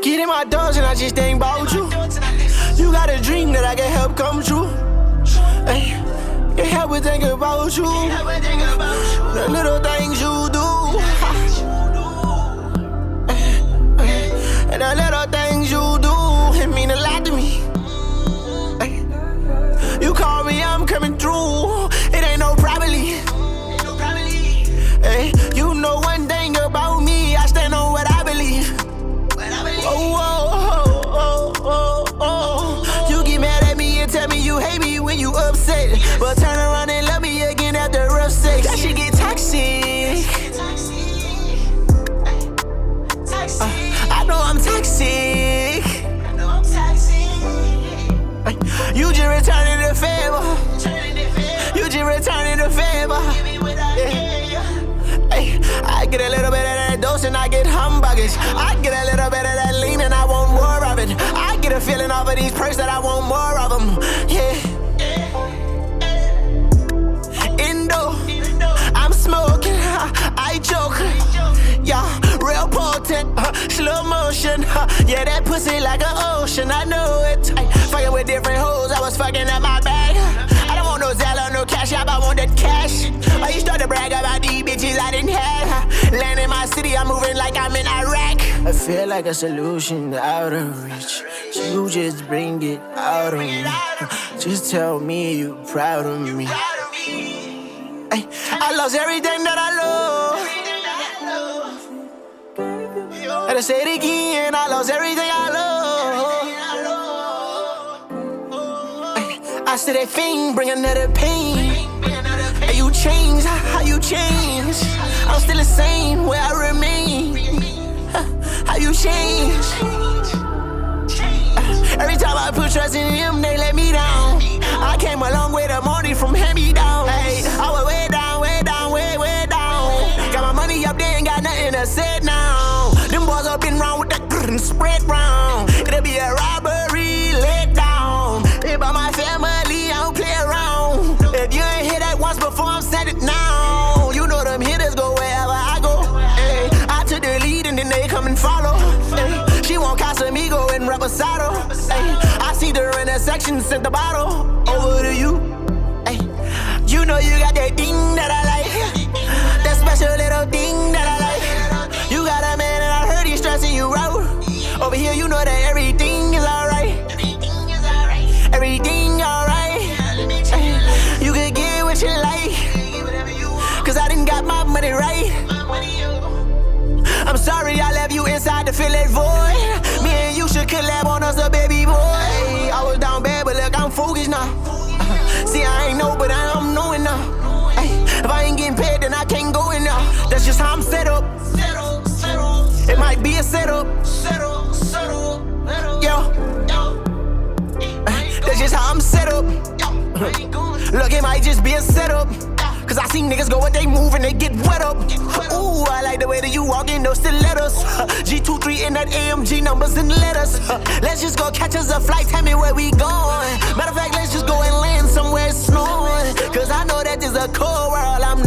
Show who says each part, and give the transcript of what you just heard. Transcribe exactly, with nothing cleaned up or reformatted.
Speaker 1: Get in my doors and I just think about you. You got a dream that I can help come true. Hey, can't help but think about you. The little things you do. And the little things you do, it mean a lot to me. You call me, I'm coming through. It ain't no probably. Hey, you know one thing about me, I stand on what I believe. Oh, oh, oh, oh, oh, oh. You get mad at me and tell me you hate me when you upset, but turn around and love me again after rough sex. That shit get toxic. Uh, I know I'm toxic. You just returning the favor. You just returning the favor. Yeah. Hey, I get a little bit of that dose and I get humbuggers. I get a little bit of that lean and I want more of it. I get a feeling off of these perks that I want more of them. Yeah. Indo, I'm smoking, I choke. Yeah, real potent, uh, slow motion. Uh, yeah, that pussy like an ocean, I know it. Ay, fucking with different hoes, I was fucking up my bag. I don't want no Zella, no cash app, I want that cash. Why you start to brag about these bitches I didn't have? Land in my city, I'm moving like I'm in Iraq. I feel like a solution out of reach. You just bring it out of me. Just tell me you proud of me. Ay, I lost everything that I love. Gotta say it again, I lost everything I love. Ay, I said that thing, bring another pain. Hey, you change, how you change? I'm still the same, where I remain. How you change? Every time I put trust in them, they let me down. I came a long way, the money from hand-me-down. Hey, I was way down, way down, way, way down. Got my money up there, ain't got nothing to say now. Them boys up been round with that grrr spread round. It'll be a robbery, let down. If by my family, I don't play around. If you ain't hear that once before, I'm saying it now. You know them hitters go wherever I go. Hey, I took the lead and then they come and follow. Hey, she want Casamigo and Reposado. Hey, I see the intersection, sent the bottle over to you. Hey, you know you got that thing that I like, that special little thing that I like. You got a man and I heard he's stressing you out. Over here, you know that everything is alright. Everything alright. Hey, you can get what you like, cause I done got my money right. I'm sorry I left you inside to fill that void. Me and you should collab on us, a baby boy. I was down bad, but look, I'm focused now. See, I ain't know, but I'm knowing now. If I ain't getting paid, then I can't go in now. That's just how I'm set up. It might be a setup. Yo, that's just how I'm set up. Look, it might just be a setup. Cause I see niggas go and they move and they get wet up. Ooh, I like the way that you walk in those stilettos. G twenty-three in that A M G numbers and letters. Let's just go catch us a flight, tell me where we going. Matter of fact, let's just go and land somewhere snowing. Cause I know that there's a cold world I'm